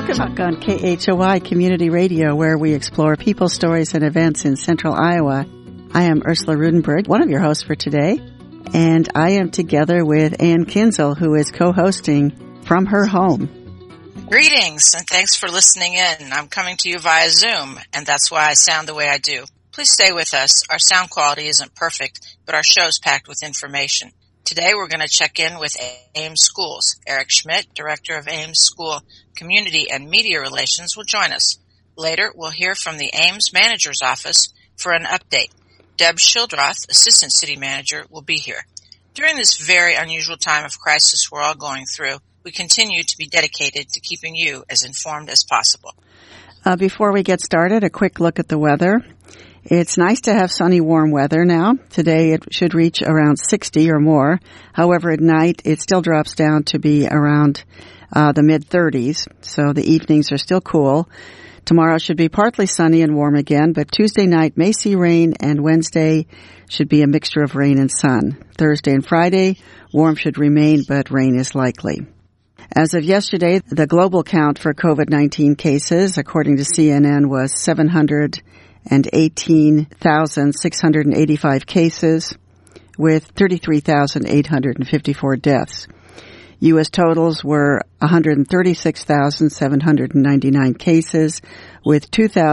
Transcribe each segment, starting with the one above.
Welcome back on KHOY Community Radio, where we explore people, stories, and events in central Iowa. I am Ursula Rudenberg, one of your hosts for today, and I am together with Ann Kinzel, who is co-hosting from her home. Greetings, and thanks for listening in. I'm coming to you via Zoom, and that's why I sound the way I do. Please stay with us. Our sound quality isn't perfect, but our show's packed with information. Today we're going to check in with Ames Schools. Eric Schmidt, Director of Ames School Community and Media Relations, will join us. Later, we'll hear from the Ames Manager's Office for an update. Deb Schildroth, Assistant City Manager, will be here. During this very unusual time of crisis we're all going through, we continue to be dedicated to keeping you as informed as possible. Before we get started, a quick look at the weather. It's nice to have sunny, warm weather now. Today it should reach around 60 or more. However, at night it still drops down to be around the mid-30s, so the evenings are still cool. Tomorrow should be partly sunny and warm again, but Tuesday night may see rain, and Wednesday should be a mixture of rain and sun. Thursday and Friday, warm should remain, but rain is likely. As of yesterday, the global count for COVID-19 cases, according to CNN, was 718,685 cases, with 33,854 deaths. U.S. totals were 136,799 cases, with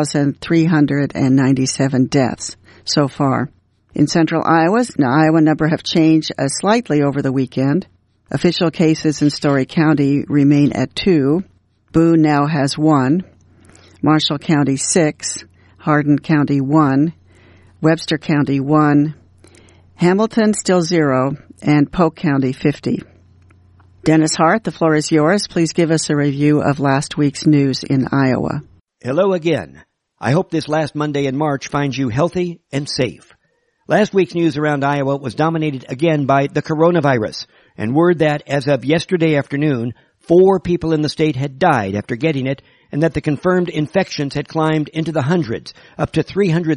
2,397 deaths so far. In central Iowa, the Iowa number have changed slightly over the weekend. Official cases in Story County remain at 2. Boone now has 1. Marshall County 6. Hardin County 1. Webster County 1. Hamilton still 0. And Polk County 50. Dennis Hart, the floor is yours. Please give us a review of last week's news in Iowa. Hello again. I hope this last Monday in March finds you healthy and safe. Last week's news around Iowa was dominated again by the coronavirus, and word that, as of yesterday afternoon, 4 people in the state had died after getting it, and that the confirmed infections had climbed into the hundreds, up to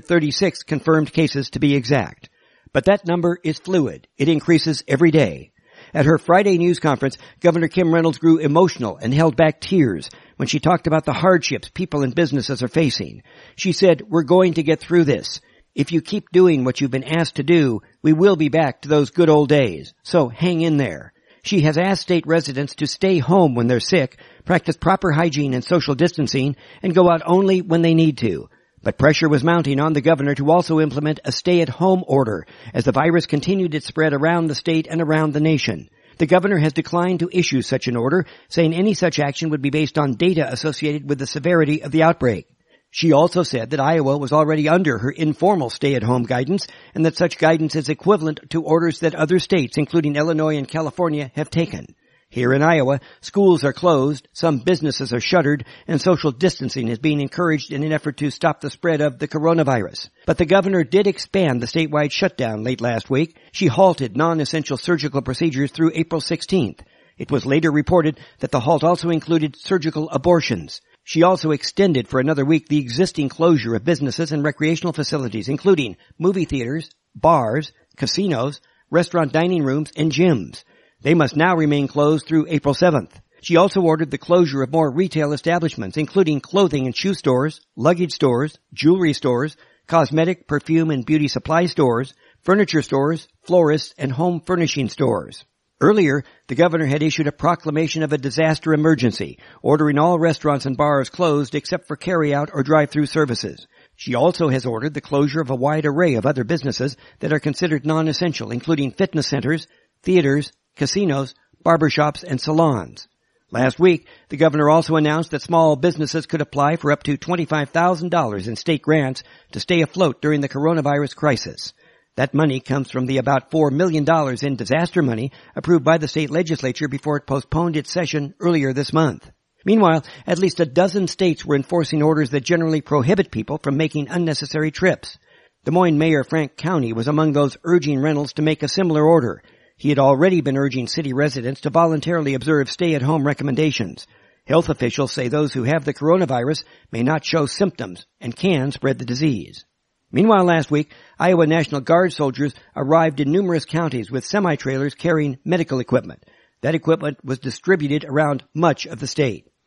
336 confirmed cases to be exact. But that number is fluid. It increases every day. At her Friday news conference, Governor Kim Reynolds grew emotional and held back tears when she talked about the hardships people and businesses are facing. She said, "We're going to get through this. If you keep doing what you've been asked to do, we will be back to those good old days. So hang in there." She has asked state residents to stay home when they're sick, practice proper hygiene and social distancing, and go out only when they need to. But pressure was mounting on the governor to also implement a stay-at-home order as the virus continued its spread around the state and around the nation. The governor has declined to issue such an order, saying any such action would be based on data associated with the severity of the outbreak. She also said that Iowa was already under her informal stay-at-home guidance and that such guidance is equivalent to orders that other states, including Illinois and California, have taken. Here in Iowa, schools are closed, some businesses are shuttered, and social distancing is being encouraged in an effort to stop the spread of the coronavirus. But the governor did expand the statewide shutdown late last week. She halted non-essential surgical procedures through April 16th. It was later reported that the halt also included surgical abortions. She also extended for another week the existing closure of businesses and recreational facilities, including movie theaters, bars, casinos, restaurant dining rooms, and gyms. They must now remain closed through April 7th. She also ordered the closure of more retail establishments, including clothing and shoe stores, luggage stores, jewelry stores, cosmetic, perfume, and beauty supply stores, furniture stores, florists, and home furnishing stores. Earlier, the governor had issued a proclamation of a disaster emergency, ordering all restaurants and bars closed except for carry-out or drive-through services. She also has ordered the closure of a wide array of other businesses that are considered non-essential, including fitness centers, theaters, casinos, barbershops, and salons. Last week, the governor also announced that small businesses could apply for up to $25,000 in state grants to stay afloat during the coronavirus crisis. That money comes from the about $4 million in disaster money approved by the state legislature before it postponed its session earlier this month. Meanwhile, at least a dozen states were enforcing orders that generally prohibit people from making unnecessary trips. Des Moines Mayor Frank County was among those urging Reynolds to make a similar order. He had already been urging city residents to voluntarily observe stay-at-home recommendations. Health officials say those who have the coronavirus may not show symptoms and can spread the disease. Meanwhile, last week, Iowa National Guard soldiers arrived in numerous counties with semi-trailers carrying medical equipment. That equipment was distributed around much of the state.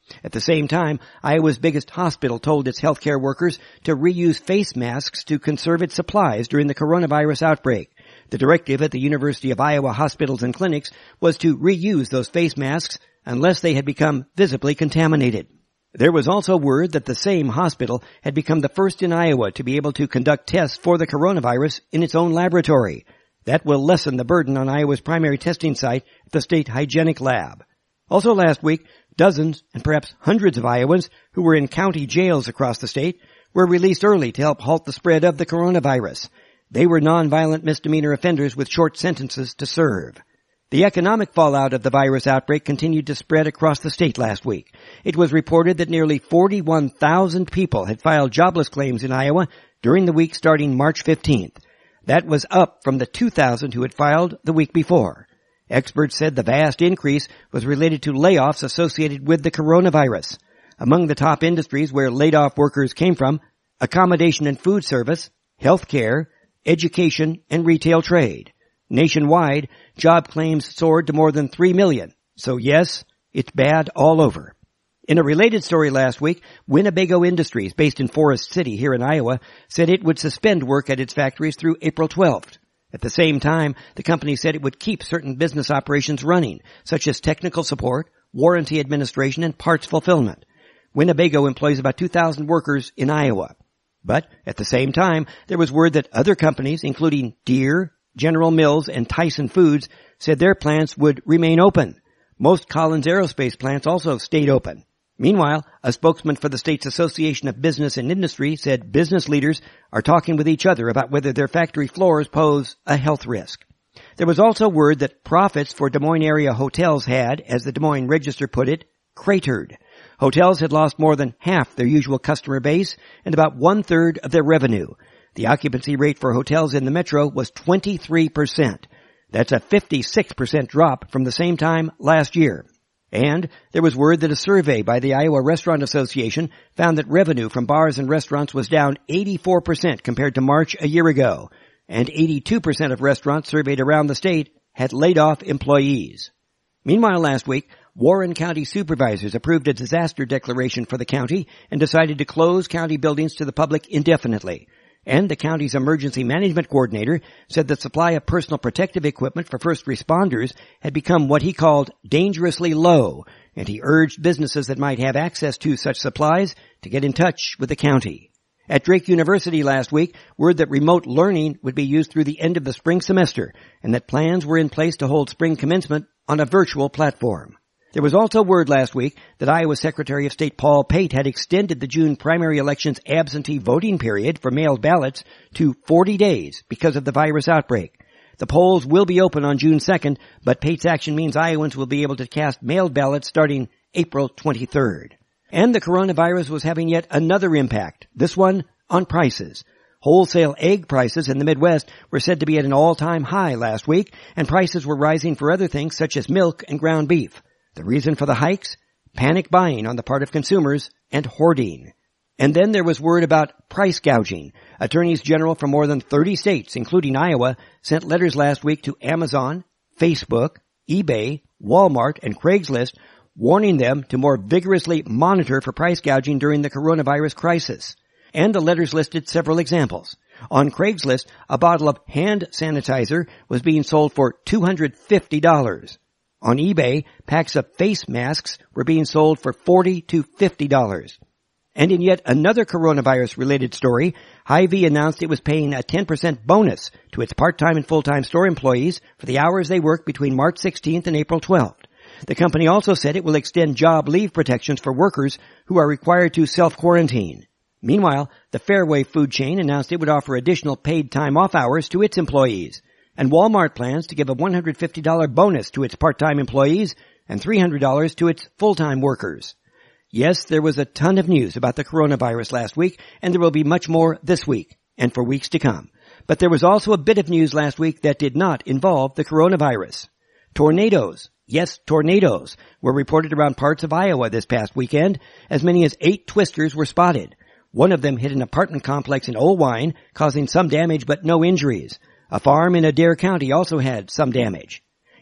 At the same time, Iowa's biggest hospital told its healthcare workers to reuse face masks to conserve its supplies during the coronavirus outbreak. The directive at the University of Iowa hospitals and clinics was to reuse those face masks unless they had become visibly contaminated. There was also word that the same hospital had become the first in Iowa to be able to conduct tests for the coronavirus in its own laboratory. That will lessen the burden on Iowa's primary testing site, the State Hygienic Lab. Also last week, dozens and perhaps hundreds of Iowans who were in county jails across the state were released early to help halt the spread of the coronavirus. They were nonviolent misdemeanor offenders with short sentences to serve. The economic fallout of the virus outbreak continued to spread across the state last week. It was reported that nearly 41,000 people had filed jobless claims in Iowa during the week starting March 15th. That was up from the 2,000 who had filed the week before. Experts said the vast increase was related to layoffs associated with the coronavirus. Among the top industries where laid-off workers came from, accommodation and food service, healthcare, education, and retail trade. Nationwide, job claims soared to more than 3 million. So yes, it's bad all over. In a related story last week, Winnebago Industries, based in Forest City here in Iowa, said it would suspend work at its factories through April 12th. At the same time, the company said it would keep certain business operations running, such as technical support, warranty administration, and parts fulfillment. Winnebago employs about 2,000 workers in Iowa. But at the same time, there was word that other companies, including Deere, General Mills, and Tyson Foods, said their plants would remain open. Most Collins Aerospace plants also stayed open. Meanwhile, a spokesman for the state's Association of Business and Industry said business leaders are talking with each other about whether their factory floors pose a health risk. There was also word that profits for Des Moines area hotels had, as the Des Moines Register put it, cratered. Hotels had lost more than half their usual customer base and about 1/3 of their revenue. The occupancy rate for hotels in the metro was 23%. That's a 56% drop from the same time last year. And there was word that a survey by the Iowa Restaurant Association found that revenue from bars and restaurants was down 84% compared to March a year ago. And 82% of restaurants surveyed around the state had laid off employees. Meanwhile, last week, Warren County supervisors approved a disaster declaration for the county and decided to close county buildings to the public indefinitely. And the county's emergency management coordinator said the supply of personal protective equipment for first responders had become what he called dangerously low, and he urged businesses that might have access to such supplies to get in touch with the county. At Drake University last week, word that remote learning would be used through the end of the spring semester, and that plans were in place to hold spring commencement on a virtual platform. There was also word last week that Iowa Secretary of State Paul Pate had extended the June primary election's absentee voting period for mailed ballots to 40 days because of the virus outbreak. The polls will be open on June 2nd, but Pate's action means Iowans will be able to cast mailed ballots starting April 23rd. And the coronavirus was having yet another impact, this one on prices. Wholesale egg prices in the Midwest were said to be at an all-time high last week, and prices were rising for other things such as milk and ground beef. The reason for the hikes? Panic buying on the part of consumers and hoarding. And then there was word about price gouging. Attorneys general from more than 30 states, including Iowa, sent letters last week to Amazon, Facebook, eBay, Walmart, and Craigslist, warning them to more vigorously monitor for price gouging during the coronavirus crisis. And the letters listed several examples. On Craigslist, a bottle of hand sanitizer was being sold for $250. On eBay, packs of face masks were being sold for $40 to $50. And in yet another coronavirus-related story, Hy-Vee announced it was paying a 10% bonus to its part-time and full-time store employees for the hours they work between March 16th and April 12th. The company also said it will extend job leave protections for workers who are required to self-quarantine. Meanwhile, the Fairway food chain announced it would offer additional paid time off hours to its employees. And Walmart plans to give a $150 bonus to its part-time employees and $300 to its full-time workers. Yes, there was a ton of news about the coronavirus last week, and there will be much more this week and for weeks to come. But there was also a bit of news last week that did not involve the coronavirus. Tornadoes, yes, tornadoes, were reported around parts of Iowa this past weekend. As many as 8 twisters were spotted. One of them hit an apartment complex in Olwine, causing some damage but no injuries. A farm in Adair County also had some damage.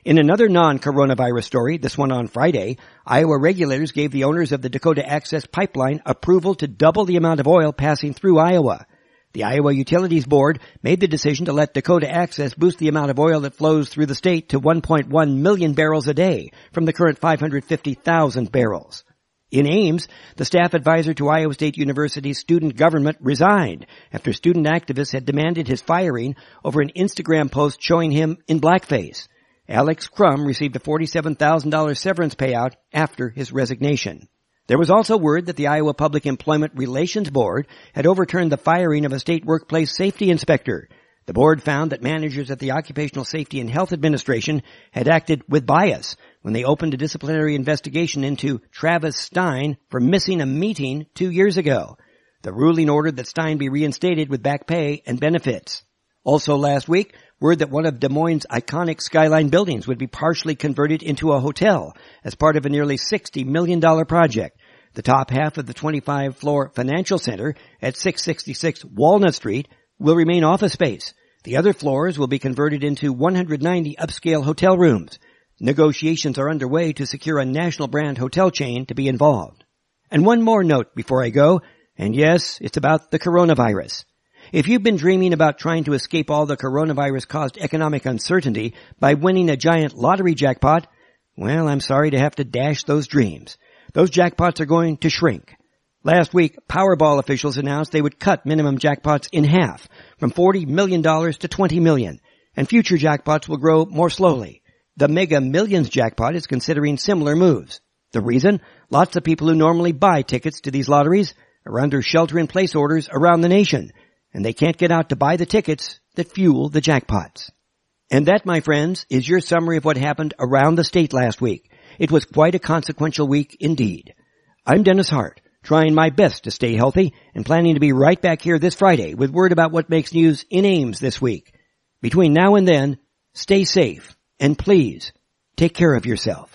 In another non-coronavirus story, this one on Friday, Iowa regulators gave the owners of the Dakota Access Pipeline approval to double the amount of oil passing through Iowa. The Iowa Utilities Board made the decision to let Dakota Access boost the amount of oil that flows through the state to 1.1 million barrels a day from the current 550,000 barrels. In Ames, the staff advisor to Iowa State University's student government resigned after student activists had demanded his firing over an Instagram post showing him in blackface. Alex Crum received a $47,000 severance payout after his resignation. There was also word that the Iowa Public Employment Relations Board had overturned the firing of a state workplace safety inspector. The board found that managers at the Occupational Safety and Health Administration had acted with bias when they opened a disciplinary investigation into Travis Stein for missing a meeting 2 years ago. The ruling ordered that Stein be reinstated with back pay and benefits. Also last week, word that one of Des Moines' iconic Skyline buildings would be partially converted into a hotel as part of a nearly $60 million project. The top half of the 25-floor financial center at 666 Walnut Street will remain office space. The other floors will be converted into 190 upscale hotel rooms. Negotiations are underway to secure a national brand hotel chain to be involved. And one more note before I go, and yes, it's about the coronavirus. If you've been dreaming about trying to escape all the coronavirus-caused economic uncertainty by winning a giant lottery jackpot, well, I'm sorry to have to dash those dreams. Those jackpots are going to shrink. Last week, Powerball officials announced they would cut minimum jackpots in half, from $40 million to $20 million, and future jackpots will grow more slowly. The Mega Millions jackpot is considering similar moves. The reason? Lots of people who normally buy tickets to these lotteries are under shelter-in-place orders around the nation, and they can't get out to buy the tickets that fuel the jackpots. And that, my friends, is your summary of what happened around the state last week. It was quite a consequential week indeed. I'm Dennis Hart, trying my best to stay healthy and planning to be right back here this Friday with word about what makes news in Ames this week. Between now and then, stay safe and please take care of yourself.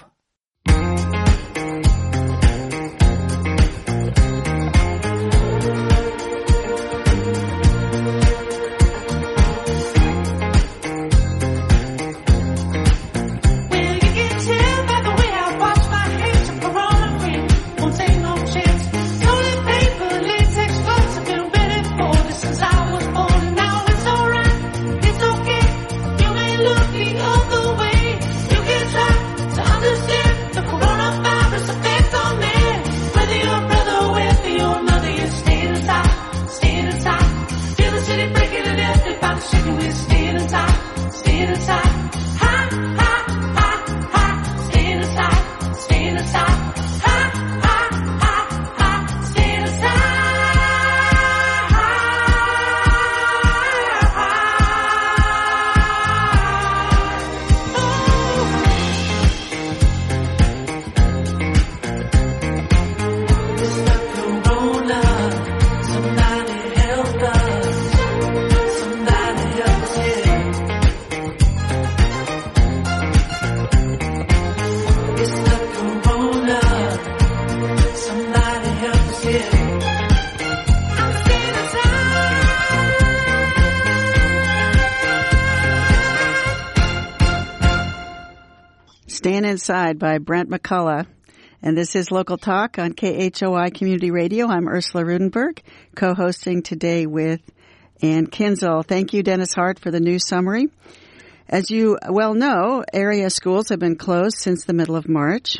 Staying Inside by Brent McCullough. And this is Local Talk on KHOI Community Radio. I'm Ursula Rudenberg, co-hosting today with Ann Kinzel. Thank you, Dennis Hart, for the news summary. As you well know, area schools have been closed since the middle of March.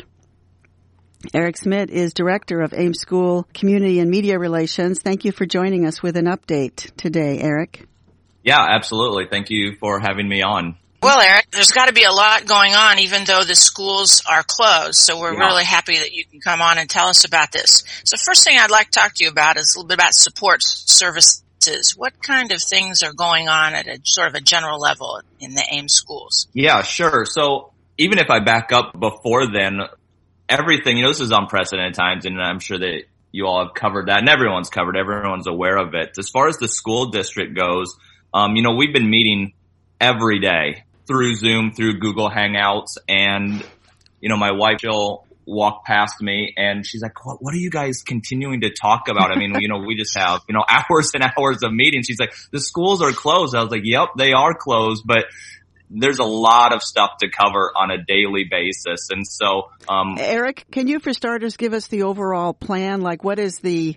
Eric Smith is Director of Ames School Community and Media Relations. Thank you for joining us with an update today, Eric. Yeah, absolutely. Thank you for having me on. Well, Eric, there's got to be a lot going on even though the schools are closed. So we're really happy that you can come on and tell us about this. So first thing I'd like to talk to you about is a little bit about support services. What kind of things are going on at a sort of a general level in the Ames schools? Yeah, sure. So even if I back up before then, everything, this is unprecedented times, and I'm sure that you all have covered that, and everyone's aware of it. As far as the school district goes, we've been meeting every day through Zoom, through Google Hangouts, and, my wife, she'll walk past me and she's like, what are you guys continuing to talk about? I mean, we just have, hours and hours of meetings. She's like, the schools are closed. I was like, yep, they are closed, but there's a lot of stuff to cover on a daily basis. And so, Eric, can you for starters give us the overall plan? Like what is the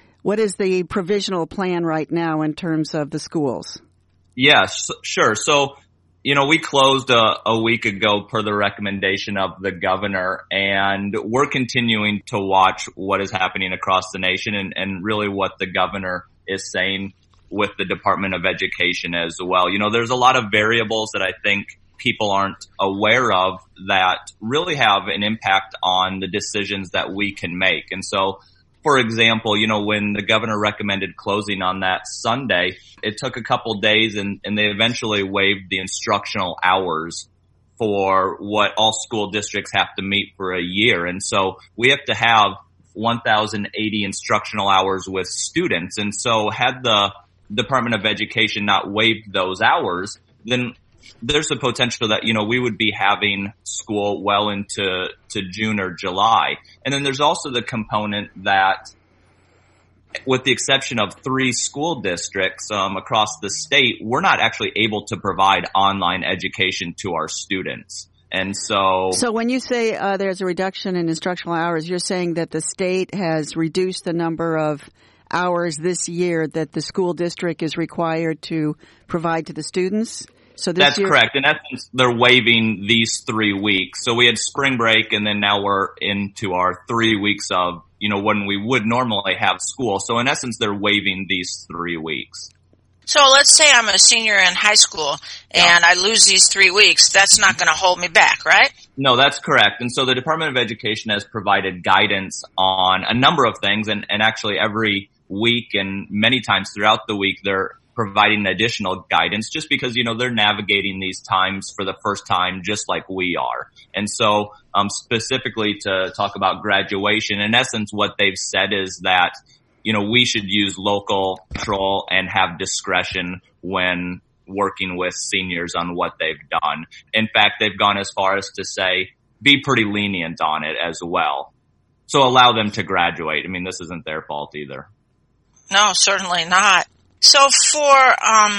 provisional plan right now in terms of the schools? Yes, sure. So, we closed a week ago per the recommendation of the governor, and we're continuing to watch what is happening across the nation and really what the governor is saying with the Department of Education as well. There's a lot of variables that I think people aren't aware of that really have an impact on the decisions that we can make. And so, for example, when the governor recommended closing on that Sunday, it took a couple days and they eventually waived the instructional hours for what all school districts have to meet for a year. And so we have to have 1,080 instructional hours with students. And so had the Department of Education not waived those hours, then there's a potential that, we would be having school well into June or July. And then there's also the component that, with the exception of 3 school districts across the state, we're not actually able to provide online education to our students. And so when you say there's a reduction in instructional hours, you're saying that the state has reduced the number of hours this year that the school district is required to provide to the students? So that's correct. In essence, they're waiving these 3 weeks. So we had spring break, and then now we're into our 3 weeks of, when we would normally have school. So in essence, they're waiving these 3 weeks. So let's say I'm a senior in high school and I lose these 3 weeks. That's not going to hold me back, right? No, that's correct. And so the Department of Education has provided guidance on a number of things, and actually every week and many times throughout the week, they're providing additional guidance just because, they're navigating these times for the first time just like we are. And so, specifically to talk about graduation, in essence, what they've said is that, we should use local control and have discretion when working with seniors on what they've done. In fact, they've gone as far as to say, be pretty lenient on it as well. So allow them to graduate. I mean, this isn't their fault either. No, certainly not. So for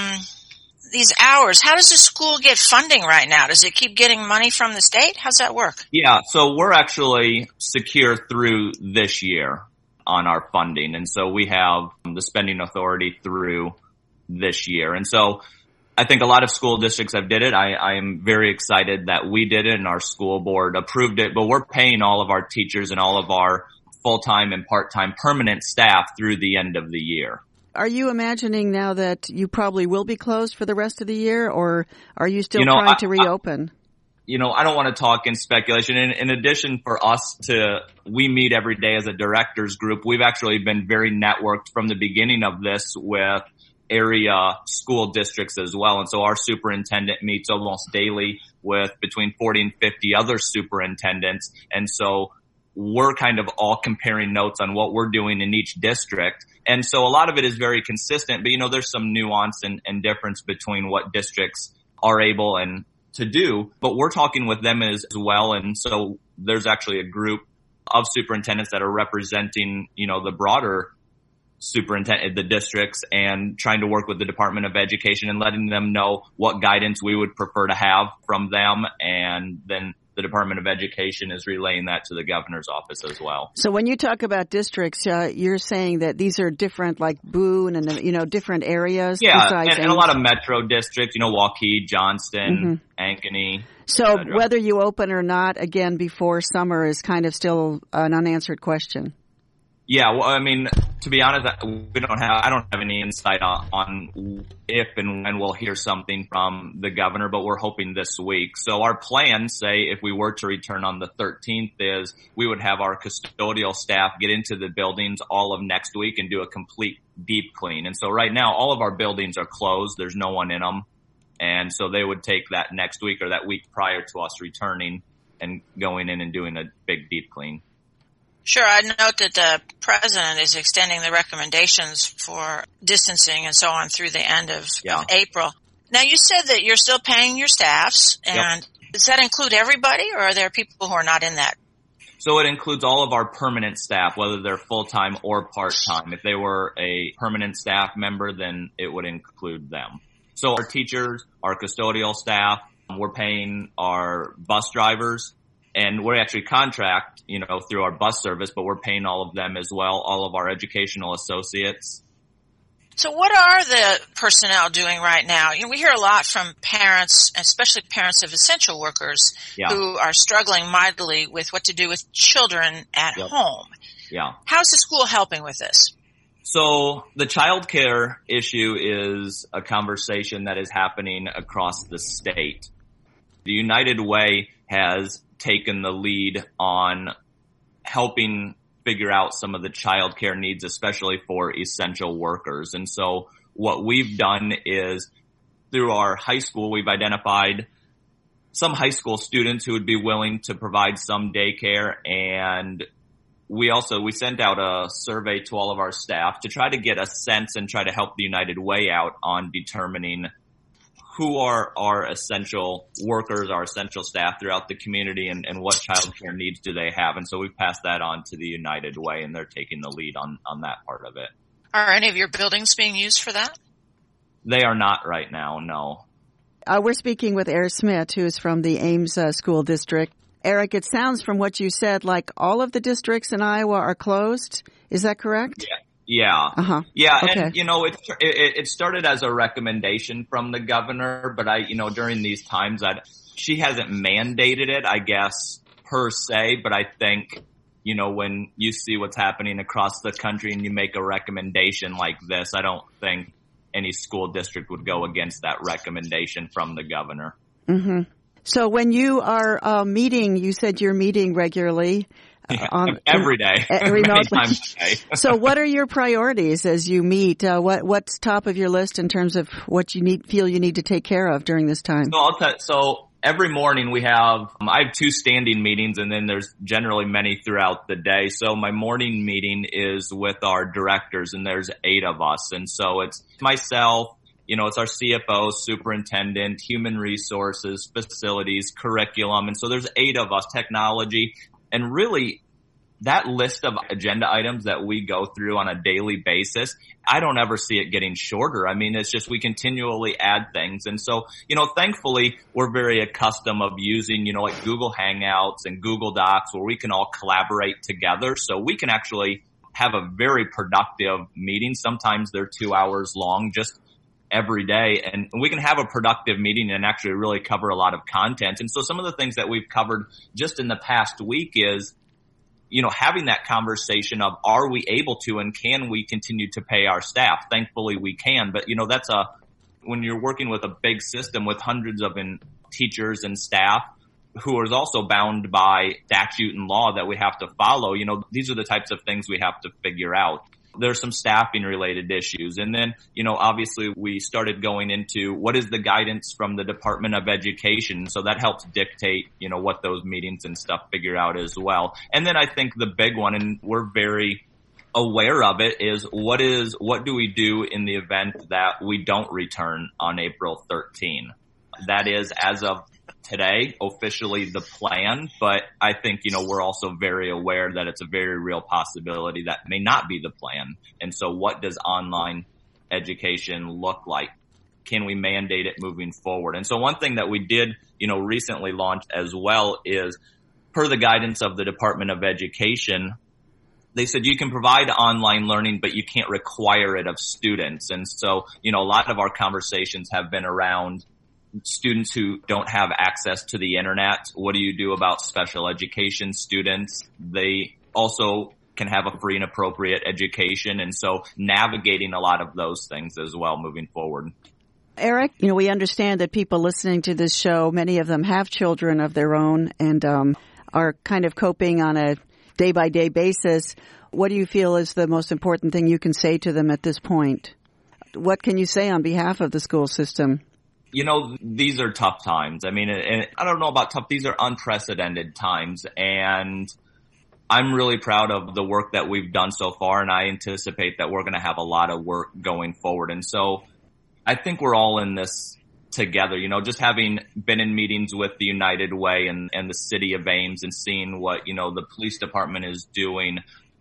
these hours, how does the school get funding right now? Does it keep getting money from the state? How's that work? Yeah, so we're actually secure through this year on our funding. And so we have the spending authority through this year. And so I think a lot of school districts have did it. I am very excited that we did it and our school board approved it, but we're paying all of our teachers and all of our full-time and part-time permanent staff through the end of the year. Are you imagining now that you probably will be closed for the rest of the year, or are you still trying to reopen? I don't want to talk in speculation. In addition, for us we meet every day as a directors group. We've actually been very networked from the beginning of this with area school districts as well. And so our superintendent meets almost daily with between 40 and 50 other superintendents. And so we're kind of all comparing notes on what we're doing in each district. And so a lot of it is very consistent, but there's some nuance and difference between what districts are able and to do, but we're talking with them as well. And so there's actually a group of superintendents that are representing, the broader superintendent, the districts, and trying to work with the Department of Education and letting them know what guidance we would prefer to have from them. And then the Department of Education is relaying that to the governor's office as well. So when you talk about districts, you're saying that these are different, like Boone and, different areas? Yeah, and a lot of metro districts, Waukee, Johnston, Ankeny. So whether you open or not, again, before summer is kind of still an unanswered question. Yeah, well, I mean, to be honest, I don't have any insight on if and when we'll hear something from the governor, but we're hoping this week. So our plan, say, if we were to return on the 13th, is we would have our custodial staff get into the buildings all of next week and do a complete deep clean. And so right now, all of our buildings are closed. There's no one in them. And so they would take that next week or that week prior to us returning and going in and doing a big deep clean. Sure. I note that the president is extending the recommendations for distancing and so on through the end of April. Now, you said that you're still paying your staffs, and does that include everybody, or are there people who are not in that? So it includes all of our permanent staff, whether they're full-time or part-time. If they were a permanent staff member, then it would include them. So our teachers, our custodial staff, We're paying our bus drivers, and we're actually contract, through our bus service, but we're paying all of them as well, all of our educational associates. So what are the personnel doing right now? We hear a lot from parents, especially parents of essential workers, who are struggling mightily with what to do with children at home. Yeah. How's the school helping with this? So the child care issue is a conversation that is happening across the state. The United Way has taken the lead on helping figure out some of the child care needs, especially for essential workers. And so what we've done is through our high school, we've identified some high school students who would be willing to provide some daycare. And we sent out a survey to all of our staff to try to get a sense and try to help the United Way out on determining who are our essential workers, our essential staff throughout the community, and what child care needs do they have. And so we've passed that on to the United Way, and they're taking the lead on that part of it. Are any of your buildings being used for that? They are not right now, no. We're speaking with Eric Smith, who is from the Ames School District. Eric, it sounds from what you said like all of the districts in Iowa are closed. Is that correct? Yeah. Uh-huh. Yeah. Okay. And, it started as a recommendation from the governor, but during these times she hasn't mandated it, I guess, per se, but I think, when you see what's happening across the country and you make a recommendation like this, I don't think any school district would go against that recommendation from the governor. Mm-hmm. So when you are meeting, you said you're meeting regularly. Every day. Many times a day. So what are your priorities as you meet? What's top of your list in terms of what you feel you need to take care of during this time? So every morning I have 2 standing meetings, and then there's generally many throughout the day. So my morning meeting is with our directors, and there's 8 of us. And so it's myself, it's our CFO, superintendent, human resources, facilities, curriculum. And so there's 8 of us, technology. And really, that list of agenda items that we go through on a daily basis, I don't ever see it getting shorter. I mean, it's just we continually add things. And so, thankfully, we're very accustomed of using, like Google Hangouts and Google Docs where we can all collaborate together. So we can actually have a very productive meeting. Sometimes they're 2 hours long, just every day, and we can have a productive meeting and actually really cover a lot of content. And so some of the things that we've covered just in the past week is, having that conversation of, are we able to and can we continue to pay our staff? Thankfully we can, but when you're working with a big system with hundreds of teachers and staff who is also bound by statute and law that we have to follow, these are the types of things we have to figure out. There's some staffing related issues. And then, obviously we started going into what is the guidance from the Department of Education. So that helps dictate, what those meetings and stuff figure out as well. And then I think the big one, and we're very aware of it, is what do we do in the event that we don't return on April 13? That is, as of today, officially the plan, but I think, we're also very aware that it's a very real possibility that may not be the plan. And so what does online education look like? Can we mandate it moving forward? And so one thing that we did, recently launched as well is, per the guidance of the Department of Education, they said you can provide online learning, but you can't require it of students. And so, a lot of our conversations have been around students who don't have access to the internet. What do you do about special education students? They also can have a free and appropriate education. And so navigating a lot of those things as well moving forward. Eric, we understand that people listening to this show, many of them have children of their own and are kind of coping on a day-by-day basis. What do you feel is the most important thing you can say to them at this point? What can you say on behalf of the school system? These are tough times. I mean, and I don't know about tough. These are unprecedented times. And I'm really proud of the work that we've done so far. And I anticipate that we're going to have a lot of work going forward. And so I think we're all in this together, just having been in meetings with the United Way and the city of Ames and seeing what, the police department is doing.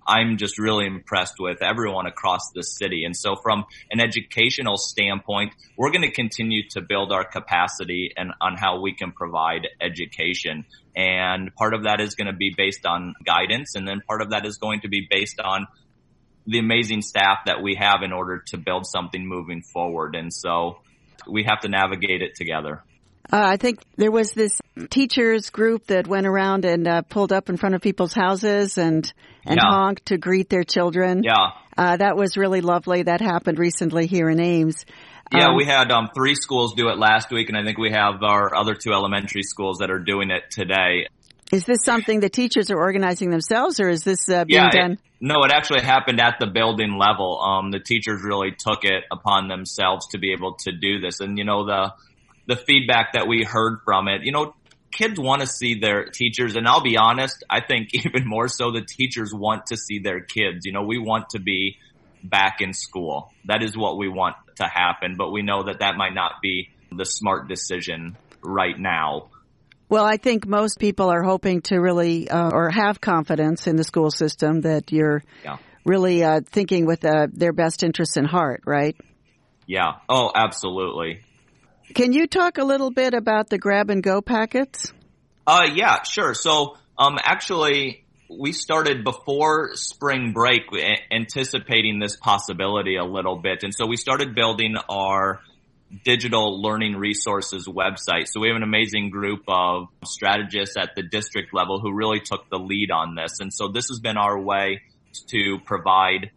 I'm just really impressed with everyone across the city. And so from an educational standpoint, we're going to continue to build our capacity and on how we can provide education. And part of that is going to be based on guidance. And then part of that is going to be based on the amazing staff that we have in order to build something moving forward. And so we have to navigate it together. I think there was this teachers group that went around and pulled up in front of people's houses and honked to greet their children. Yeah. That was really lovely. That happened recently here in Ames. Yeah, we had 3 schools do it last week, and I think we have our other 2 elementary schools that are doing it today. Is this something the teachers are organizing themselves, or is this being done? No, it actually happened at the building level. The teachers really took it upon themselves to be able to do this. And, the feedback that we heard from it, kids want to see their teachers. And I'll be honest, I think even more so the teachers want to see their kids. We want to be back in school. That is what we want to happen. But we know that might not be the smart decision right now. Well, I think most people are hoping to really or have confidence in the school system that you're really thinking with their best interests in heart, right? Yeah. Oh, absolutely. Can you talk a little bit about the grab-and-go packets? Yeah, sure. So actually, we started before spring break anticipating this possibility a little bit. And so we started building our digital learning resources website. So we have an amazing group of strategists at the district level who really took the lead on this. And so this has been our way to provide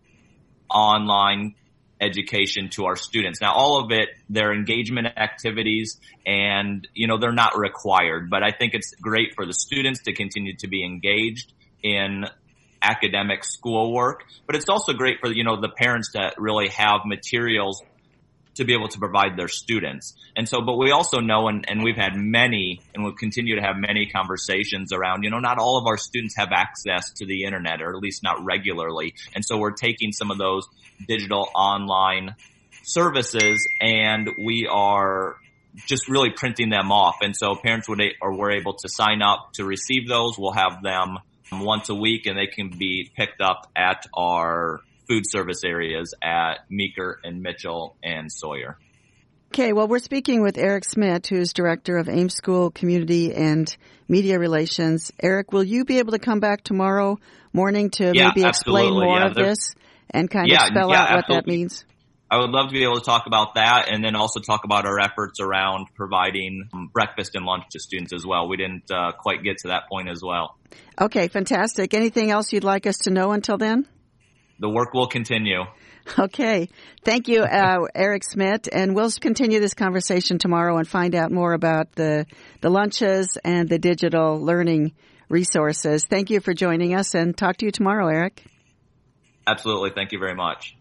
online education to our students. Now, all of it, they're engagement activities and, they're not required, but I think it's great for the students to continue to be engaged in academic schoolwork, but it's also great for, the parents to really have materials to be able to provide their students. And so, but we also know, and we've had many, and we'll continue to have many conversations around, not all of our students have access to the internet, or at least not regularly. And so we're taking some of those digital online services and we are just really printing them off. And so parents were able to sign up to receive those. We'll have them once a week and they can be picked up at our food service areas at Meeker and Mitchell and Sawyer. Okay, well, we're speaking with Eric Smith, who's Director of Ames School Community and Media Relations. Eric, will you be able to come back tomorrow morning to maybe explain more of this and kind of spell out what that means? I would love to be able to talk about that and then also talk about our efforts around providing breakfast and lunch to students as well. We didn't quite get to that point as well. Okay, fantastic. Anything else you'd like us to know until then? The work will continue. Okay. Thank you, Eric Smith. And we'll continue this conversation tomorrow and find out more about the lunches and the digital learning resources. Thank you for joining us and talk to you tomorrow, Eric. Absolutely. Thank you very much.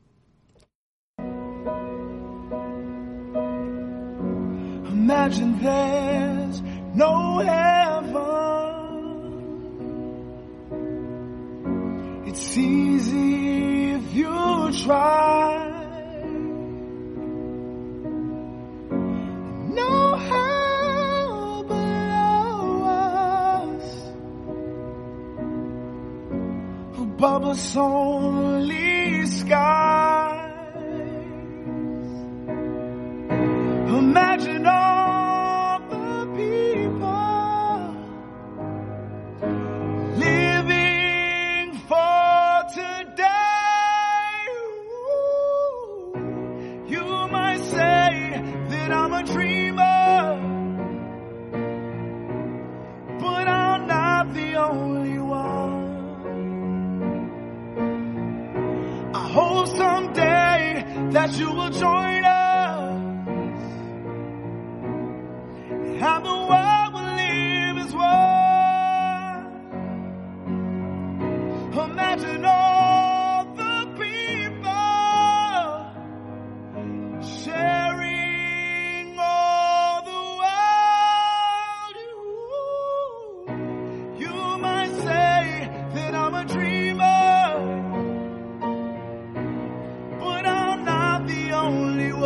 Imagine there's no heaven. It's easy if you try. No hell below us. Above us only skies. Imagine all the people living for today. Ooh, you might say that I'm a dreamer, but I'm not the only one. I hope someday that you will join us. How the world will live as one. Imagine all the people sharing all the world. You might say that I'm a dreamer, but I'm not the only one.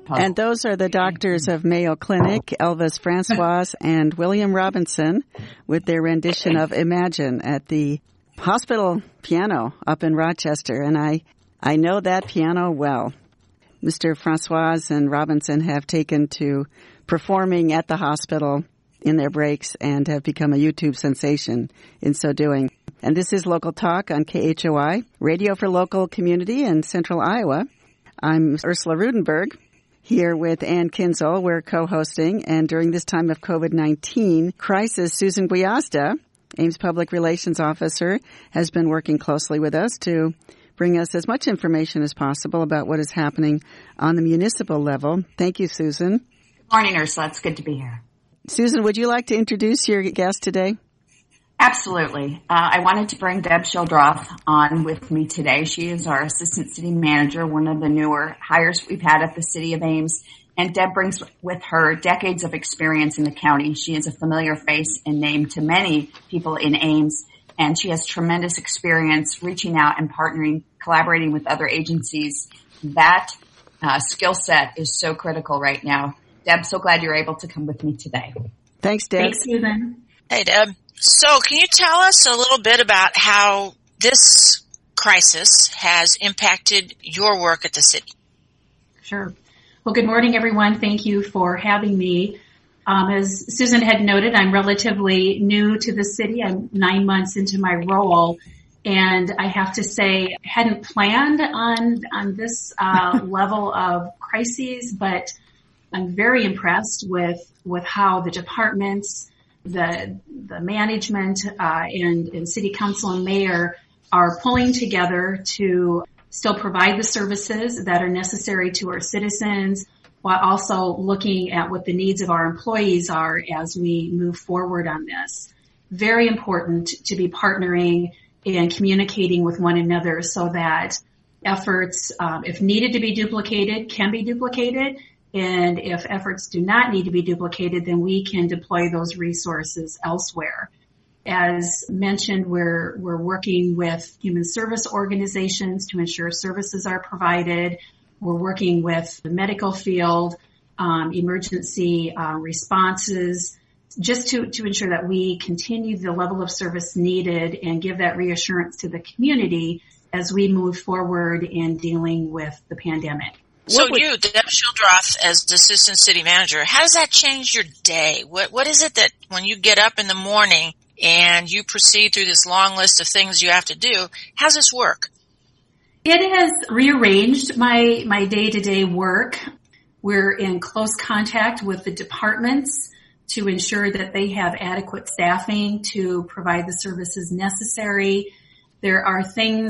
puzzle. And those are the doctors of Mayo Clinic, Elvis Francois and William Robinson, with their rendition of Imagine at the hospital piano up in Rochester. And I know that piano well. Mr. Francois and Robinson have taken to performing at the hospital in their breaks and have become a YouTube sensation in so doing. And this is Local Talk on KHOI, radio for local community in central Iowa. I'm Ursula Rudenberg here with Ann Kinzel. We're co-hosting, and during this time of COVID-19 crisis, Susan Guiazda, Ames Public Relations Officer, has been working closely with us to bring us as much information as possible about what is happening on the municipal level. Thank you, Susan. Good morning, Ursula. It's good to be here. Susan, would you like to introduce your guest today? Absolutely. I wanted to bring Deb Shildroth on with me today. She is our Assistant City Manager, one of the newer hires we've had at the City of Ames. And Deb brings with her decades of experience in the county. She is a familiar face and name to many people in Ames. And she has tremendous experience reaching out and partnering, collaborating with other agencies. That skill set is so critical right now. Deb, so glad you're able to come with me today. Thanks, Deb. Thanks, Susan. Hey, Deb. So can you tell us a little bit about how this crisis has impacted your work at the city? Sure. Well, good morning, everyone. Thank you for having me. As Susan had noted, I'm relatively new to the city. I'm 9 months into my role, and I have to say I hadn't planned on this level of crises, but I'm very impressed with how the departments, the management, and city council and mayor are pulling together to still provide the services that are necessary to our citizens, while also looking at what the needs of our employees are as we move forward on this. Very important to be partnering and communicating with one another so that efforts, if needed to be duplicated, can be duplicated. And if efforts do not need to be duplicated, then we can deploy those resources elsewhere. As mentioned, we're working with human service organizations to ensure services are provided. We're working with the medical field, emergency responses, just to ensure that we continue the level of service needed and give that reassurance to the community as we move forward in dealing with the pandemic. So you, Deb Shildroth, as the Assistant City Manager, how does that change your day? What is it that when you get up in the morning and you proceed through this long list of things you have to do, how does this work? It has rearranged my day-to-day work. We're in close contact with the departments to ensure that they have adequate staffing to provide the services necessary. There are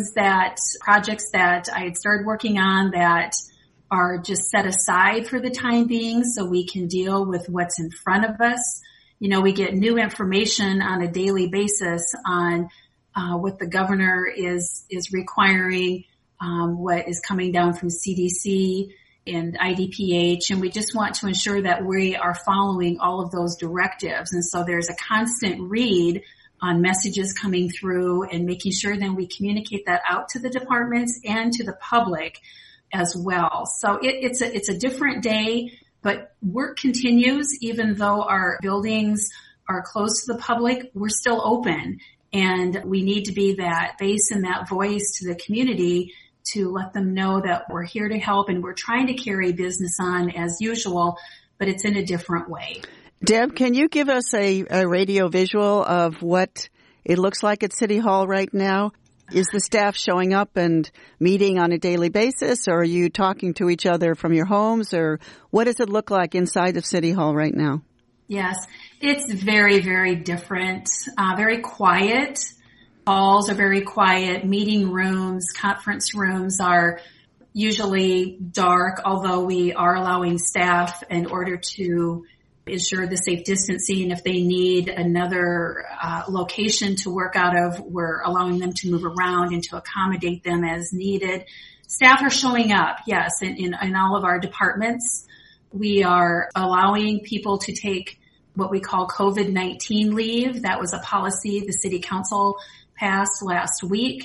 projects that I had started working on that are just set aside for the time being so we can deal with what's in front of us. You know, we get new information on a daily basis on what the governor is requiring, what is coming down from CDC and IDPH, and we just want to ensure that we are following all of those directives. And so there's a constant read on messages coming through and making sure then we communicate that out to the departments and to the public as well. So it's a different day, but work continues. Even though our buildings are closed to the public, we're still open, and we need to be that face and that voice to the community to let them know that we're here to help and we're trying to carry business on as usual, but it's in a different way. Deb, can you give us a radio visual of what it looks like at City Hall right now? Is the staff showing up and meeting on a daily basis, or are you talking to each other from your homes, or what does it look like inside of City Hall right now? Yes, it's very, very different, very quiet. Halls are very quiet. Meeting rooms, conference rooms are usually dark, although we are allowing staff in order to ensure the safe distancing. If they need another location to work out of, we're allowing them to move around and to accommodate them as needed. Staff are showing up, yes, in all of our departments. We are allowing people to take what we call COVID-19 leave. That was a policy the City Council passed last week.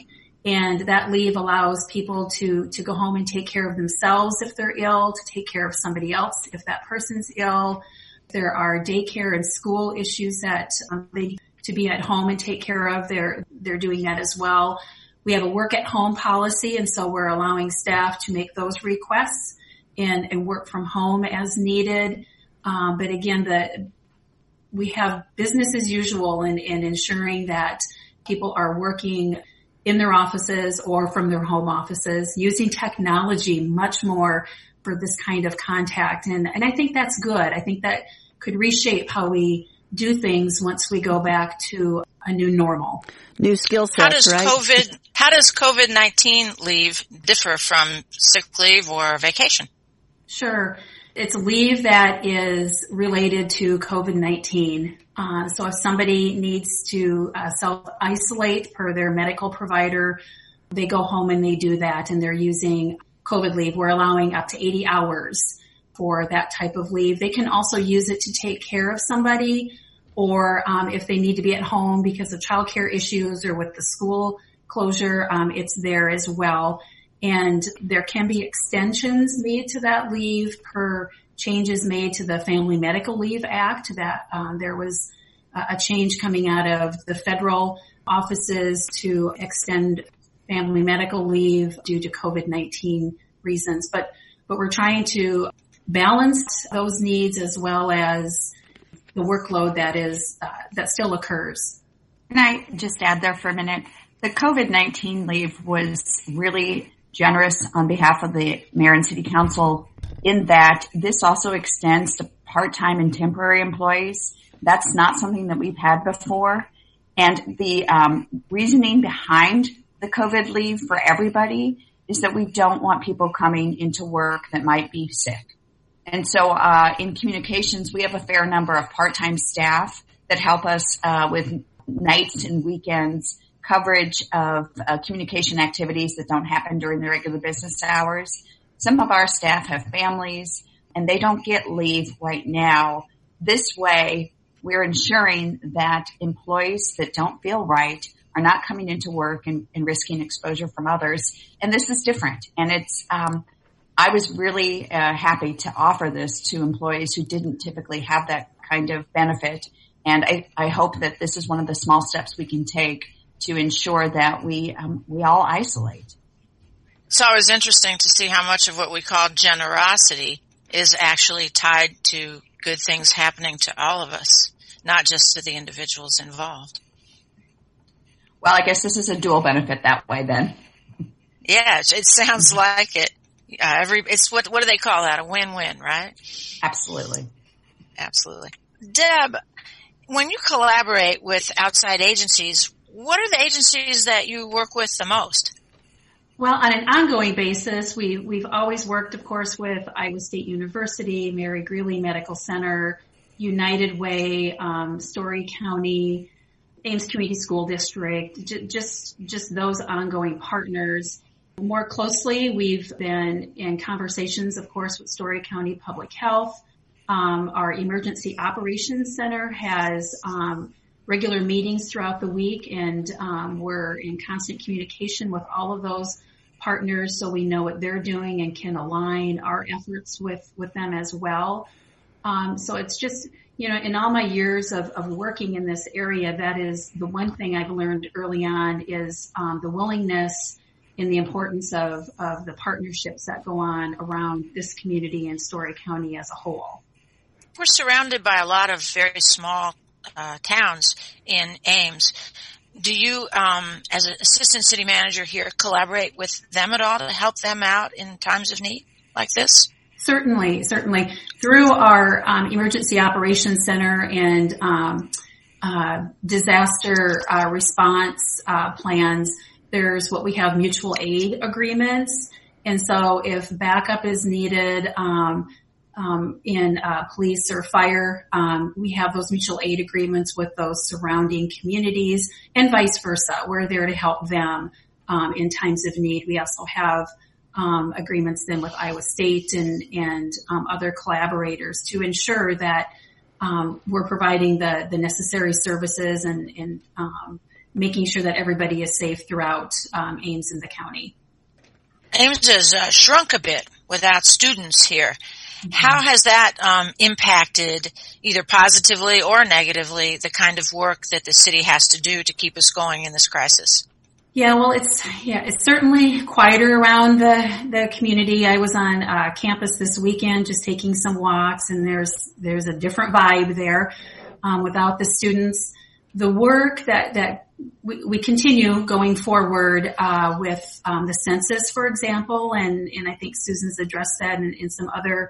And that leave allows people to go home and take care of themselves if they're ill, to take care of somebody else if that person's ill. There are daycare and school issues that they need to be at home and take care of. They're doing that as well. We have a work at home policy, and so we're allowing staff to make those requests and work from home as needed. But again, we have business as usual in ensuring that people are working in their offices or from their home offices, using technology much more for this kind of contact. And I think that's good. I think that could reshape how we do things once we go back to a new normal. New skill sets, right? How does COVID-19 leave differ from sick leave or vacation? Sure. It's leave that is related to COVID-19. So if somebody needs to self-isolate per their medical provider, they go home and they do that, and they're using COVID leave. We're allowing up to 80 hours for that type of leave. They can also use it to take care of somebody, or if they need to be at home because of childcare issues or with the school closure, it's there as well. And there can be extensions made to that leave per changes made to the Family Medical Leave Act. That there was a change coming out of the federal offices to extend family medical leave due to COVID-19 reasons. But we're trying to balance those needs as well as the workload that still occurs. Can I just add there for a minute? The COVID-19 leave was really generous on behalf of the mayor and city council in that this also extends to part-time and temporary employees. That's not something that we've had before. And the reasoning behind the COVID leave for everybody is that we don't want people coming into work that might be sick. And so in communications, we have a fair number of part-time staff that help us with nights and weekends coverage of communication activities that don't happen during the regular business hours. Some of our staff have families, and they don't get leave right now. This way, we're ensuring that employees that don't feel right are not coming into work and risking exposure from others. And this is different. And it's I was really happy to offer this to employees who didn't typically have that kind of benefit. And I hope that this is one of the small steps we can take to ensure that we all isolate. It's always interesting to see how much of what we call generosity is actually tied to good things happening to all of us, not just to the individuals involved. Well, I guess this is a dual benefit that way then. Yeah, it sounds like it. It's what do they call that? A win-win, right? Absolutely. Absolutely. Deb, when you collaborate with outside agencies, what are the agencies that you work with the most? Well, on an ongoing basis, we've always worked, of course, with Iowa State University, Mary Greeley Medical Center, United Way, Story County, Ames Community School District, just those ongoing partners. More closely, we've been in conversations, of course, with Story County Public Health. Our Emergency Operations Center has regular meetings throughout the week, and we're in constant communication with all of those partners so we know what they're doing and can align our efforts with them as well. So it's just, in all my years of working in this area, that is the one thing I've learned early on is the willingness and the importance of the partnerships that go on around this community and Story County as a whole. We're surrounded by a lot of very small towns in Ames. Do you, as an assistant city manager here, collaborate with them at all to help them out in times of need like this? Certainly. Through our Emergency Operations Center and disaster response plans, there's what we have mutual aid agreements. And so if backup is needed in police or fire, we have those mutual aid agreements with those surrounding communities, and vice versa. We're there to help them in times of need. We also have agreements then with Iowa State and other collaborators to ensure that we're providing the necessary services and making sure that everybody is safe throughout Ames and the county. Ames has shrunk a bit without students here. Mm-hmm. How has that impacted either positively or negatively the kind of work that the city has to do to keep us going in this crisis? Yeah, well, it's certainly quieter around the community. I was on campus this weekend just taking some walks, and there's a different vibe there without the students. The work that we continue going forward with the census, for example, and I think Susan's addressed that in some other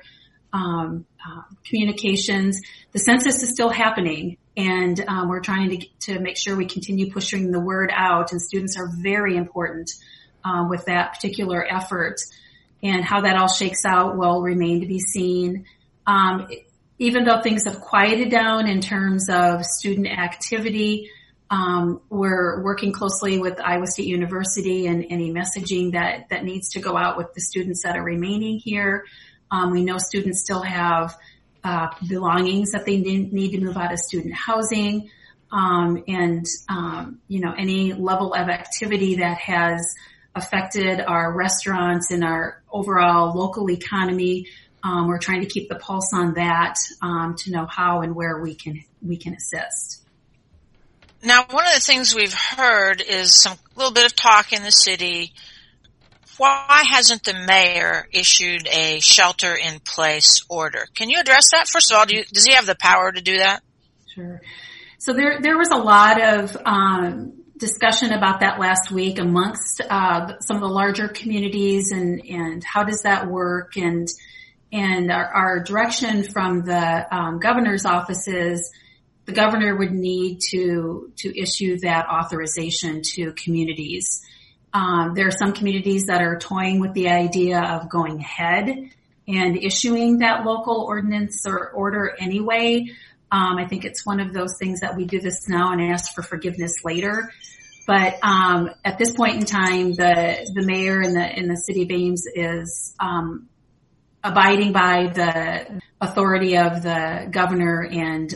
communications. The census is still happening, and we're trying to make sure we continue pushing the word out, and students are very important with that particular effort. And how that all shakes out will remain to be seen. Even though things have quieted down in terms of student activity, we're working closely with Iowa State University and any messaging that needs to go out with the students that are remaining here. We know students still have belongings that they need to move out of student housing, and any level of activity that has affected our restaurants and our overall local economy. We're trying to keep the pulse on that to know how and where we can assist. Now, one of the things we've heard is a little bit of talk in the city. Why hasn't the mayor issued a shelter-in-place order? Can you address that? First of all, does he have the power to do that? Sure. So there was a lot of discussion about that last week amongst some of the larger communities and how does that work, and our direction from the governor's office is the governor would need to issue that authorization to communities. There are some communities that are toying with the idea of going ahead and issuing that local ordinance or order anyway. I think it's one of those things that we do this now and ask for forgiveness later. But at this point in time, the mayor in the city of Ames is abiding by the authority of the governor and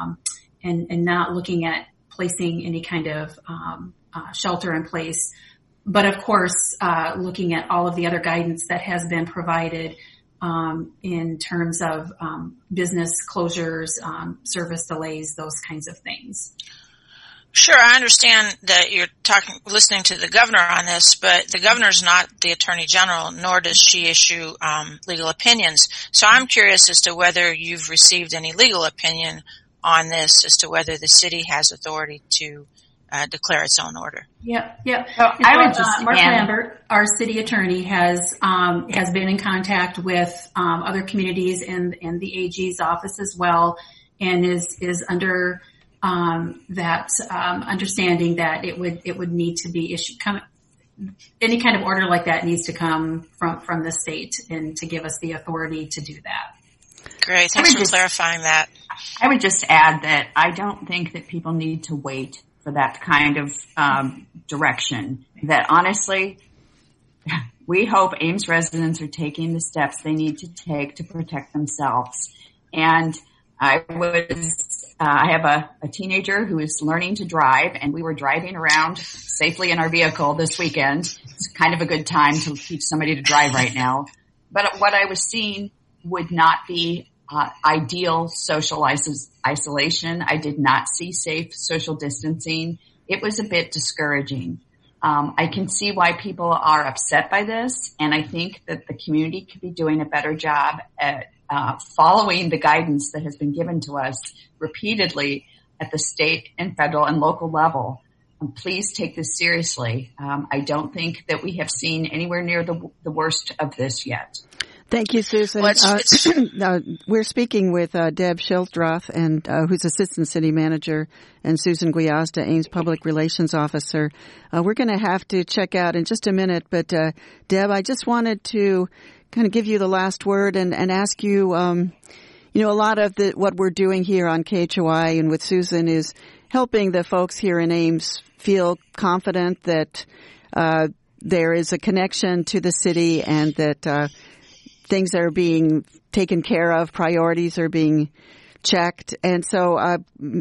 not looking at placing any kind of shelter in place. But of course, looking at all of the other guidance that has been provided in terms of business closures, service delays, those kinds of things. Sure, I understand that you're listening to the governor on this, but the governor's not the attorney general, nor does she issue legal opinions. So I'm curious as to whether you've received any legal opinion on this, as to whether the city has authority to declare its own order. Yep. So I would just Mark Lambert, our city attorney, has been in contact with other communities and the AG's office as well, and is under that understanding that it would need to be issued. Any kind of order like that needs to come from the state, and to give us the authority to do that. Great, thanks for clarifying that. I would just add that I don't think that people need to wait for that kind of direction. That honestly, we hope Ames residents are taking the steps they need to take to protect themselves. And I have a teenager who is learning to drive, and we were driving around safely in our vehicle this weekend. It's kind of a good time to teach somebody to drive right now. But what I was seeing would not be ideal social isolation. I did not see safe social distancing. It was a bit discouraging. I can see why people are upset by this, and I think that the community could be doing a better job at following the guidance that has been given to us repeatedly at the state and federal and local level. Please take this seriously. I don't think that we have seen anywhere near the worst of this yet. Thank you, Susan. We're speaking with Deb Schildroth, and who's Assistant City Manager, and Susan Guiazda, Ames Public Relations Officer. We're going to have to check out in just a minute, but Deb, I just wanted to kind of give you the last word and ask you, a lot of what we're doing here on KHOI and with Susan is helping the folks here in Ames feel confident that there is a connection to the city and that things are being taken care of, priorities are being checked. And so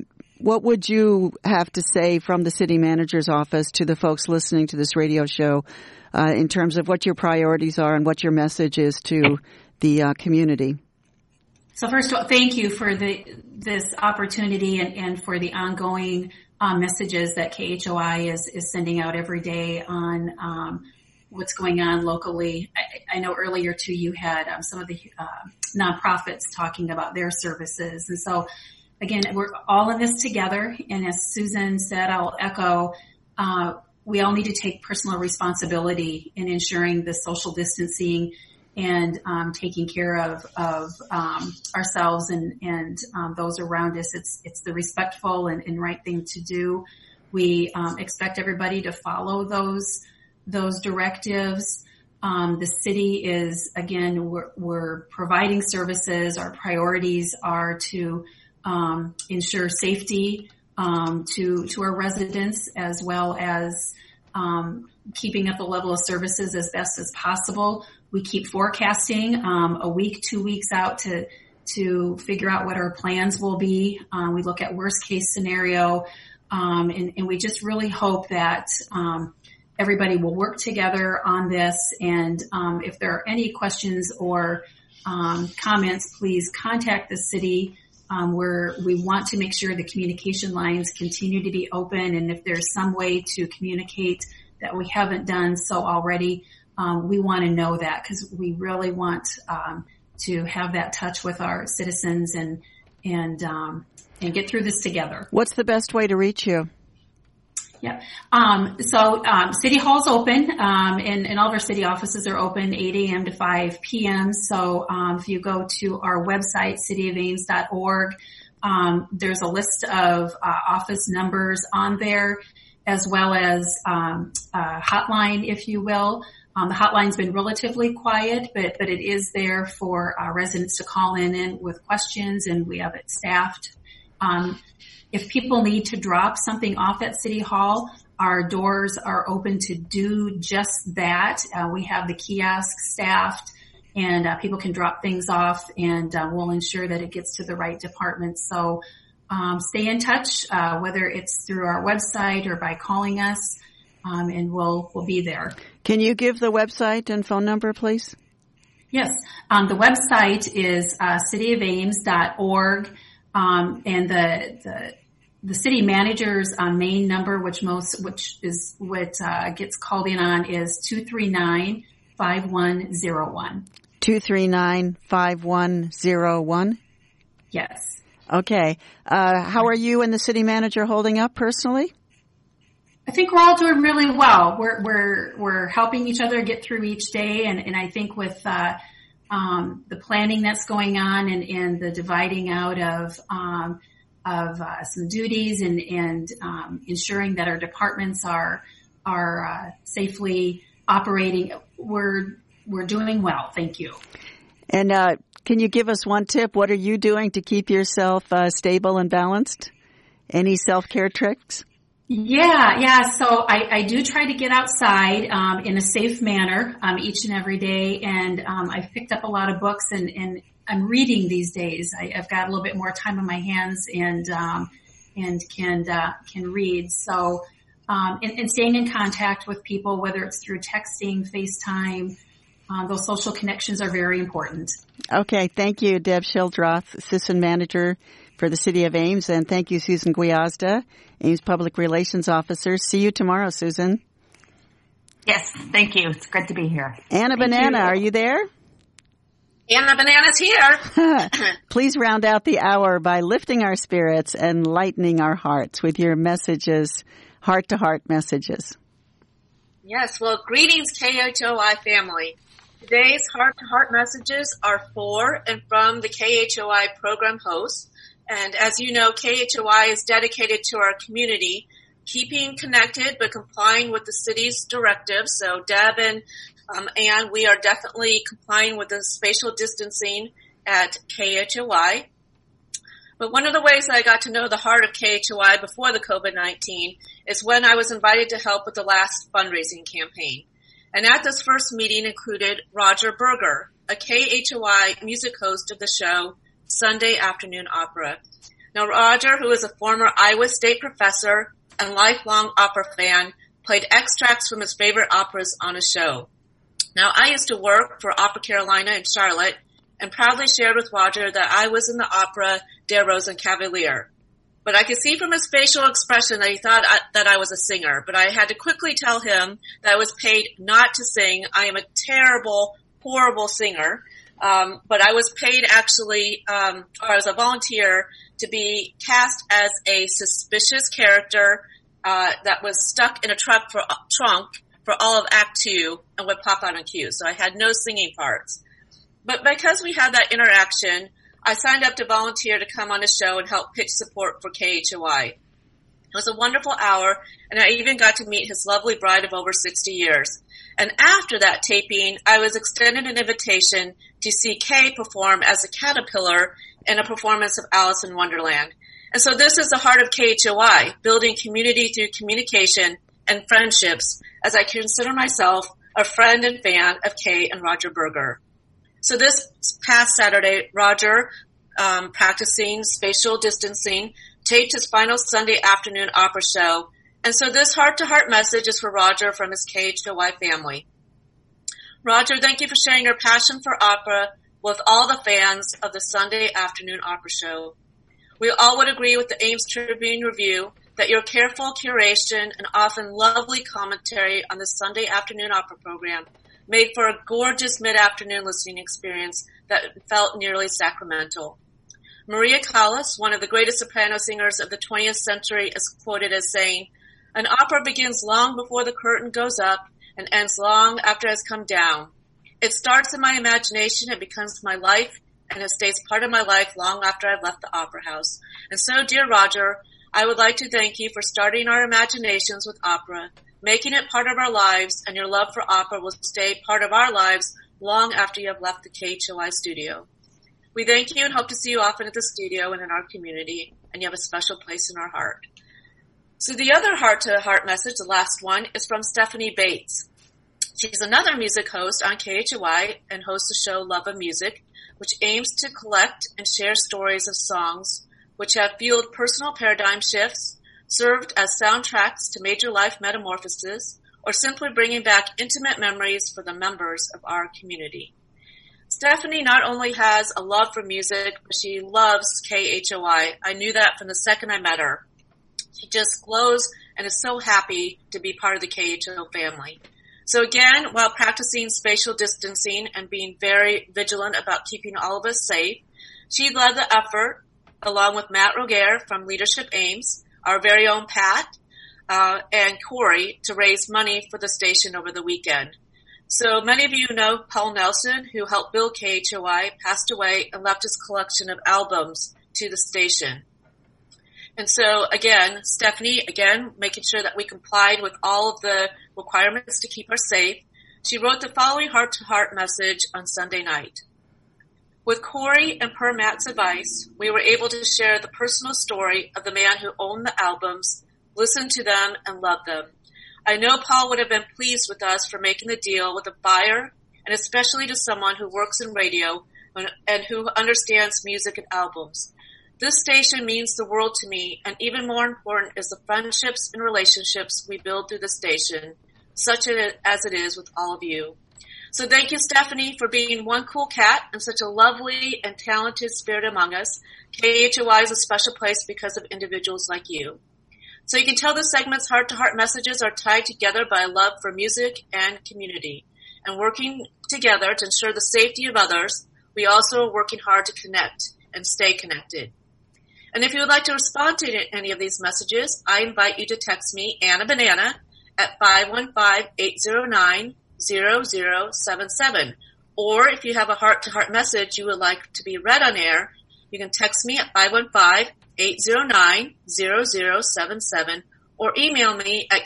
What would you have to say from the city manager's office to the folks listening to this radio show in terms of what your priorities are and what your message is to the community? So first of all, thank you for this opportunity and for the ongoing messages that KHOI is sending out every day on what's going on locally. I know earlier too you had some of the nonprofits talking about their services, and so again, we're all in this together. And as Susan said, I'll echo, we all need to take personal responsibility in ensuring the social distancing and taking care of ourselves and those around us. It's the respectful and right thing to do. We expect everybody to follow those directives. The city is, again, we're providing services. Our priorities are to ensure safety to our residents, as well as keeping up the level of services as best as possible. We keep forecasting a week, 2 weeks out to figure out what our plans will be. We look at worst case scenario, and we just really hope that everybody will work together on this. And if there are any questions or comments, please contact the city. We want to make sure the communication lines continue to be open, and if there's some way to communicate that we haven't done so already, we want to know that, because we really want to have that touch with our citizens and get through this together. What's the best way to reach you? Yeah. City Hall's open, and all of our city offices are open 8 a.m. to 5 p.m. So, if you go to our website, cityofames.org, there's a list of, office numbers on there, as well as, a hotline, if you will. The hotline's been relatively quiet, but it is there for residents to call in with questions, and we have it staffed. If people need to drop something off at City Hall, our doors are open to do just that. We have the kiosk staffed, and people can drop things off, and we'll ensure that it gets to the right department. So stay in touch, whether it's through our website or by calling us, and we'll be there. Can you give the website and phone number, please? Yes. The website is cityofames.org, and the city manager's main number, which is what gets called in on, is 239-5101. 239-5101? Yes. Okay. How are you and the city manager holding up personally? I think we're all doing really well. We're helping each other get through each day, and I think with the planning that's going on and the dividing out of some duties and ensuring that our departments are safely operating, we're doing well. Thank you. And can you give us one tip? What are you doing to keep yourself stable and balanced? Any self-care tricks? Yeah. So I do try to get outside in a safe manner each and every day, and I've picked up a lot of books and I'm reading these days. I've got a little bit more time on my hands and can read. So, and staying in contact with people, whether it's through texting, FaceTime, those social connections are very important. Okay. Thank you, Deb Shildroth, Assistant Manager for the City of Ames. And thank you, Susan Gwiazda, Ames Public Relations Officer. See you tomorrow, Susan. Yes. Thank you. It's good to be here. Anna Banana, are you there? Anna Banana's here. Please round out the hour by lifting our spirits and lightening our hearts with your messages, heart-to-heart messages. Yes, well, greetings, KHOI family. Today's heart-to-heart messages are for and from the KHOI program hosts. And as you know, KHOI is dedicated to our community, keeping connected but complying with the city's directives. So Deb and we are definitely complying with the spatial distancing at KHOI. But one of the ways that I got to know the heart of KHOI before the COVID-19 is when I was invited to help with the last fundraising campaign. And at this first meeting included Roger Berger, a KHOI music host of the show Sunday Afternoon Opera. Now, Roger, who is a former Iowa State professor and lifelong opera fan, played extracts from his favorite operas on his show. Now, I used to work for Opera Carolina in Charlotte and proudly shared with Roger that I was in the opera Der Rosenkavalier. But I could see from his facial expression that he thought that I was a singer. But I had to quickly tell him that I was paid not to sing. I am a terrible, horrible singer. But I was paid actually, or I was a volunteer to be cast as a suspicious character that was stuck in a trunk for all of Act 2 and would pop out on cue. So I had no singing parts. But because we had that interaction, I signed up to volunteer to come on the show and help pitch support for KHOI. It was a wonderful hour, and I even got to meet his lovely bride of over 60 years. And after that taping, I was extended an invitation to see Kay perform as a caterpillar in a performance of Alice in Wonderland. And so this is the heart of KHOI, building community through communication and friendships, as I consider myself a friend and fan of Kay and Roger Berger. So this past Saturday, Roger, practicing spatial distancing, taped his final Sunday afternoon opera show. And so this heart-to-heart message is for Roger from his KHOI family. Roger, thank you for sharing your passion for opera with all the fans of the Sunday afternoon opera show. We all would agree with the Ames Tribune Review that your careful curation and often lovely commentary on the Sunday afternoon opera program made for a gorgeous mid-afternoon listening experience that felt nearly sacramental. Maria Callas, one of the greatest soprano singers of the 20th century, is quoted as saying, "An opera begins long before the curtain goes up and ends long after it has come down. It starts in my imagination, it becomes my life, and it stays part of my life long after I've left the opera house." And so, dear Roger, I would like to thank you for starting our imaginations with opera, making it part of our lives, and your love for opera will stay part of our lives long after you have left the KHOI studio. We thank you and hope to see you often at the studio and in our community, and you have a special place in our heart. So the other heart-to-heart message, the last one, is from Stephanie Bates. She's another music host on KHOI and hosts the show Love of Music, which aims to collect and share stories of songs which have fueled personal paradigm shifts, served as soundtracks to major life metamorphoses, or simply bringing back intimate memories for the members of our community. Stephanie not only has a love for music, but she loves KHOI. I knew that from the second I met her. She just glows and is so happy to be part of the KHO family. So again, while practicing spatial distancing and being very vigilant about keeping all of us safe, she led the effort, along with Matt Roger from Leadership Ames, our very own Pat, and Corey, to raise money for the station over the weekend. So many of you know Paul Nelson, who helped build KHOI, passed away and left his collection of albums to the station. And so again, Stephanie, making sure that we complied with all of the requirements to keep us safe, she wrote the following heart-to-heart message on Sunday night. With Corey and per Matt's advice, we were able to share the personal story of the man who owned the albums, listened to them, and loved them. I know Paul would have been pleased with us for making the deal with a buyer, and especially to someone who works in radio and who understands music and albums. This station means the world to me, and even more important is the friendships and relationships we build through the station, such as it is with all of you. So thank you, Stephanie, for being one cool cat and such a lovely and talented spirit among us. KHOI is a special place because of individuals like you. So you can tell the segment's heart-to-heart messages are tied together by a love for music and community. And working together to ensure the safety of others, we also are working hard to connect and stay connected. And if you would like to respond to any of these messages, I invite you to text me, Anna Banana, at 515-809-0077. Or if you have a heart-to-heart message you would like to be read on air, you can text me at 515-809-0077 or email me at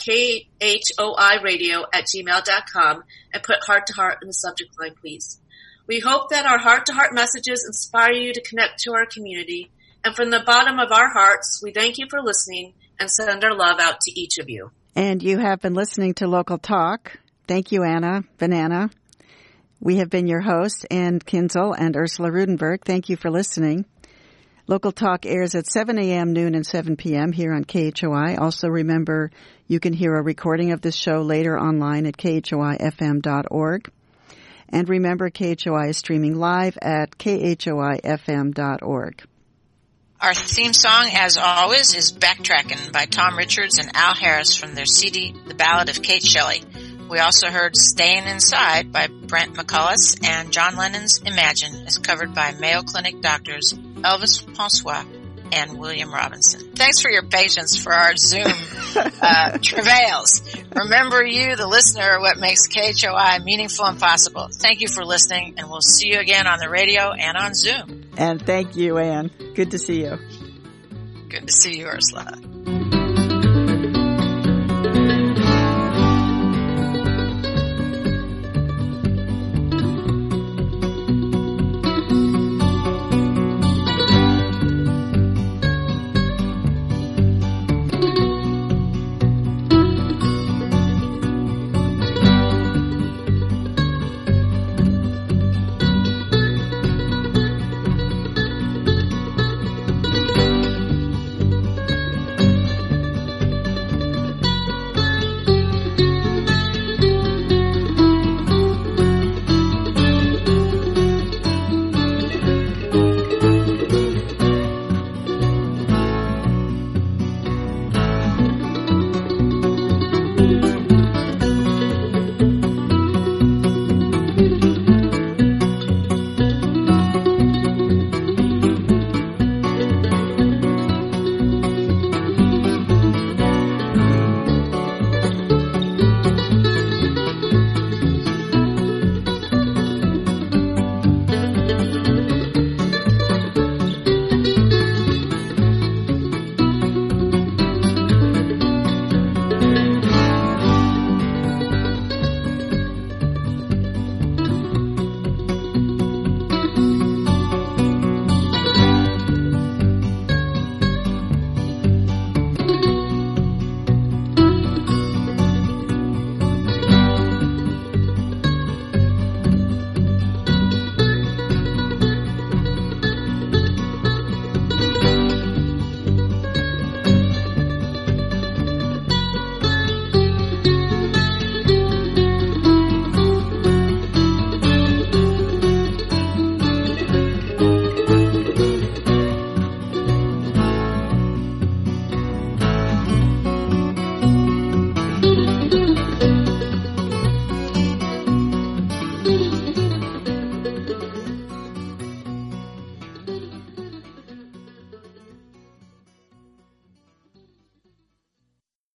khoiradio@gmail.com and put heart-to-heart in the subject line, please. We hope that our heart-to-heart messages inspire you to connect to our community. And from the bottom of our hearts, we thank you for listening and send our love out to each of you. And you have been listening to Local Talk. Thank you, Anna Banana. We have been your hosts, Ann Kinzel and Ursula Rudenberg. Thank you for listening. Local Talk airs at 7 a.m., noon, and 7 p.m. here on KHOI. Also remember, you can hear a recording of this show later online at khoifm.org. And remember, KHOI is streaming live at khoifm.org. Our theme song, as always, is Backtrackin' by Tom Richards and Al Harris from their CD, The Ballad of Kate Shelley. We also heard Staying Inside by Brent McCullough, and John Lennon's Imagine is covered by Mayo Clinic doctors Elvis Ponsois and William Robinson. Thanks for your patience for our Zoom travails. Remember, you, the listener, are what makes KHOI meaningful and possible. Thank you for listening, and we'll see you again on the radio and on Zoom. And thank you, Ann. Good to see you. Good to see you, Ursula.